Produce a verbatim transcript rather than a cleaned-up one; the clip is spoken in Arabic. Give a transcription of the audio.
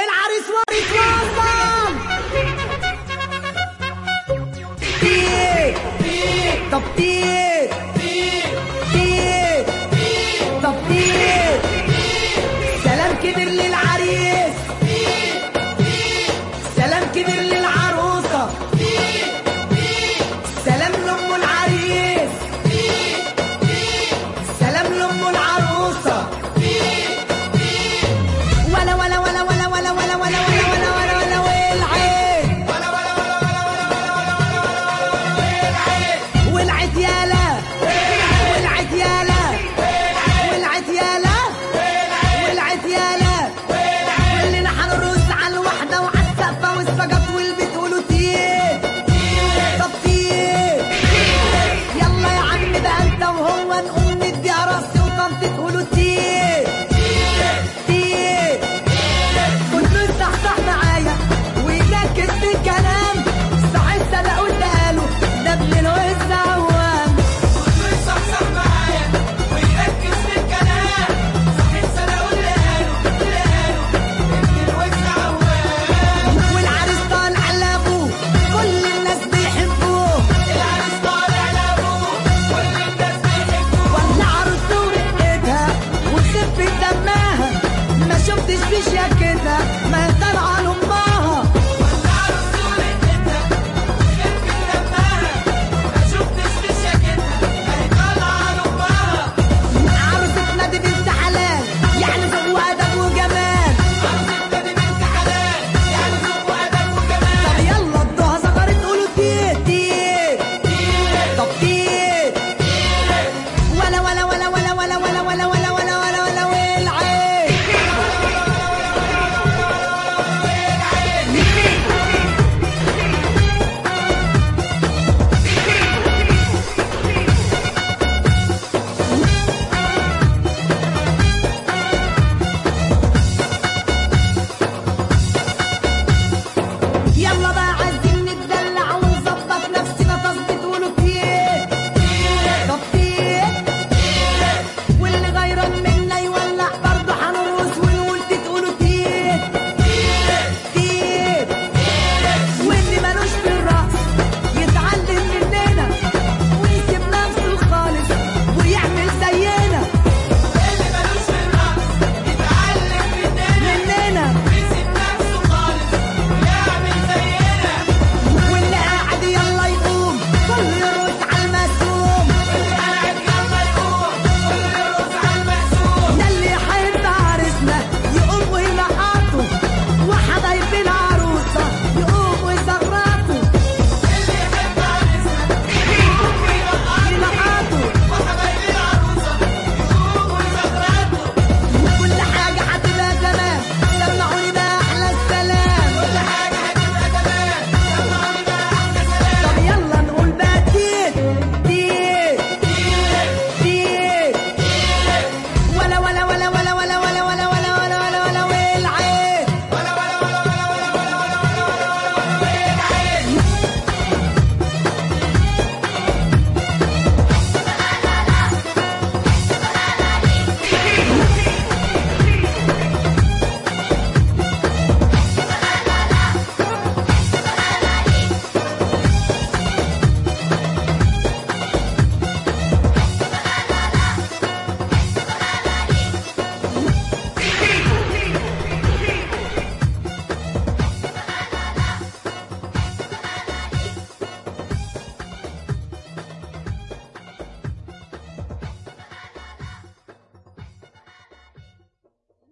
العريس وارث وصل. تيت طب تيت تيت طب تيت. سلام كبير للعريس، سلام كبير للعروسة، سلام لأم العريس، سلام لأم العروسة. ولا ولا ولا ولا ولا ولا ولا ولا ولا ولا ولا والعين والعيد يالا والعيد يالا والعيد يالا والعيد يالا. كلنا حنرقص على الوحدة وعلى السقفة والسجط والبيت قولوا تيت طب تيت. يلا يا عم بقى انت وهو نقوم نديها راسي وطنطي تقولوا تيت تيت. كله يصحصح معايا ويركز في الكلام، صحيح سلقوا اللي قالوا ده ابن الوز عوام. كله يصحصح معايا ويركز في الكلام، صحيح سلقوا اللي قالوا اللي قالوا ابن الوز عوام. والعريس طالع لابوه كل الناس بيحبوه، العريس طالع لابوه كل الناس بيحبوه. ولا عروسته ورقتها وخفة دمها ما شفتش فيش يا كده ما طالعة